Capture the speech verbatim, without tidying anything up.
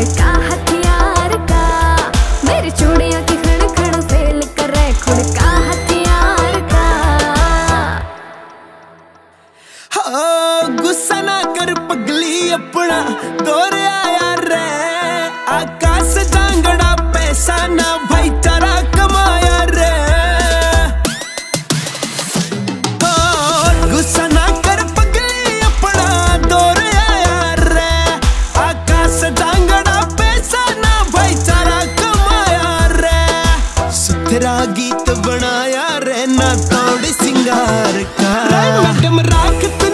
खुड़का हथियार का, मेरी चूड़ियां की खड़ खड़ फेल करे खुड़का हथियार का। हो गुस्सा ना कर पगली अपना दौर आया रे, आकाश जांगड़ा पैसा ना भाईचारा कमाया रे। हो गुस्सा ना कर पगली अपना दौर आया रे, आकाश जांगड़ा पैसा ना भाईचारा कमाया रे। सुथरा गीत बनाया रे ना तोड़ सिंगार का, मैडम राख